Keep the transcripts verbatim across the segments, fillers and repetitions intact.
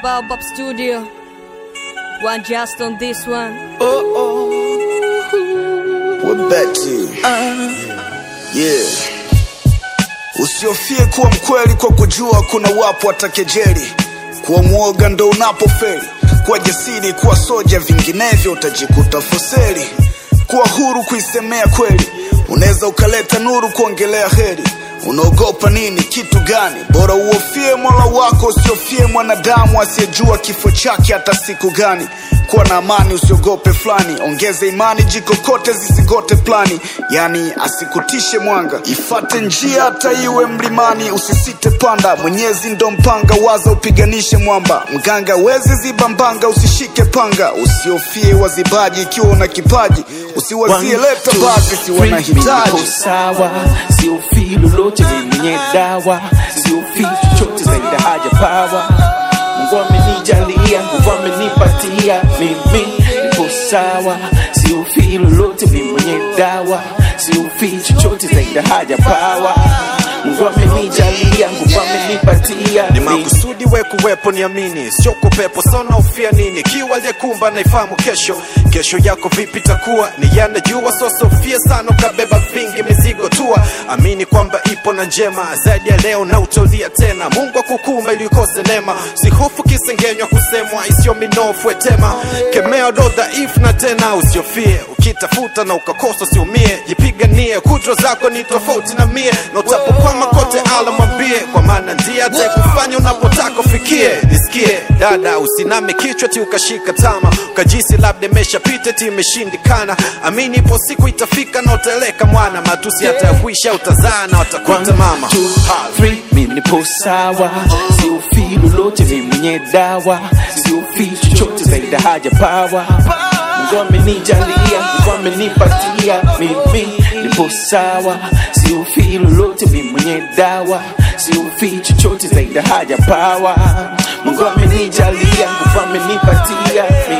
Baobab Studio. One just on this one. Oh oh, we're back to you. Uh, yeah. Usiofie kuwa mkweli kwa kujua kuna wapo watakejeli. Kuwa mwoga ndo unapofeli. Kuwa jasiri, kuwa soja, vinginevyo utajikuta foseli. Kuwa huru kuisemea kweli. Unaweza ukaleta nuru kuongelea heri. Unaogopa nini, kitu gani? Bora uofie Mola wako, usiofie mwanadamu asiyejua kifo chake hata siku gani. Kuwa na amani, usiogope flani. Ongeze imani, jikokote zisigote plani. Yani asikutishe mwanga, ifate njia hata iwe mlimani. Usisite panda, Mwenyezi ndo mpanga. Waza upiganishe mwamba, mganga wezi zibambanga. Usishike panga, usiofie wazibaji. Ikiwa una kipaji, usiwazie leta bazi si wanahitaji. Sawa, siofie lolote ni mwenye dawa. Siofie chochote zaidi haja pawa. Mungu amenijalia, Mungu amenipatia. Mimi nipo sawa, siofie lolote ni mwenye dawa. Siofie chochote zaidi haja pawa. Mungu amenijalia, Mungu amenipatia. Ni makusudi we kuwepo niamini, sio kupepo sana ufia nini. Kiwa aliyekumba naifahamu kesho, kesho yako vipi takuwa. Ni yanajua so sofia sana ukabeba vingi mizigo tua. Amini kwamba ipo na njema zaidi ya leo na utolia tena. Mungu akukumba ili ukose neema. Sihofu kisengenywa kusemwa isio minofu etema. Kemea do dhaifu na tena usiofie. Ukitafuta na ukakosa siumie. Jipiganie, kudro zako ni tofauti na mie. Na utapokwama kote ala mwambie. Kwa maana ndiye atakufanya unapotaka ufikie. Nisikie dada, usiname kichwa ti ukashika tama. Ukajisi labda imeshapita ti imeshindikana. Amini ipo siku itafika na uteleka mwana. Matusi hata kuisha utazaa na watakuita mama. two, three, mimi nipo sawa. Siofie lolote ni mwenye dawa. Siofie chochote zaidi haja pawa. Mungu amenijalia, Mungu amenipatia. Mimi nipo sawa, siofie lolote ni mwenye dawa. Siofie chochote zaidi haja pawa. Mungu amenijalia, Mungu amenipatia.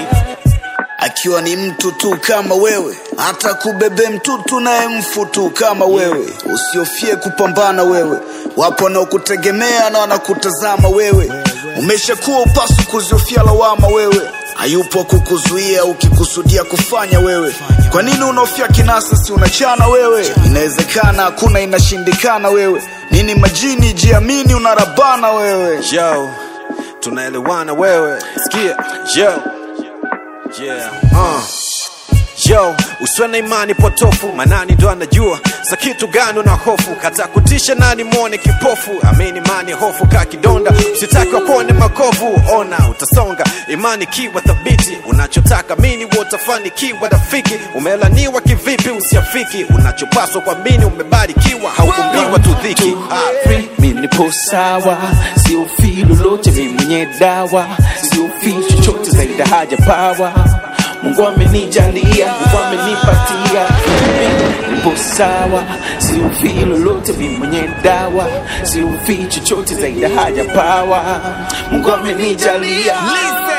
Akiwa ni mtu tu kama wewe, hata kubebe mtutu naye mfutu kama wewe. Usiofie kupambana wewe, wapo wanaokutegemea na wanakutazama wewe. Umeshakuwa upasu kuziofia lawama wewe. Hayupo kukuzuia ukikusudia kufanya wewe. Kwa nini unaofia kinasa si unachana wewe? Inawezekana hakuna inashindikana wewe. Nini majini, jiamini unarabana wewe. Yo, tunaelewana wewe. Sikia, yo. Yeah, uh yo, usiwe na imani potofu. Manani ndo anajua sa kitu gani una hofu. Kata kutisha nani muone kipofu. Amini imani hofu kakidonda. Usitaki wakuone makovu. Ona utasonga, imani kiwa thabiti. Unachotaka mini utafanikiwa rafiki. Umelaniwa kivipi usiafiki. Unachopaswa kwa mini umebarikiwa. Haukumbiwa tu dhiki. Mimi nipo sawa, siofie lolote ni mwenye dawa. Siofie chochote zaidi haja pawa. Mungu amenijalia, Mungu amenipatia. Mimi nipo sawa, siofie lolote ni mwenye dawa. Siofie chochote zaidi haja pawa. Mungu amenijalia.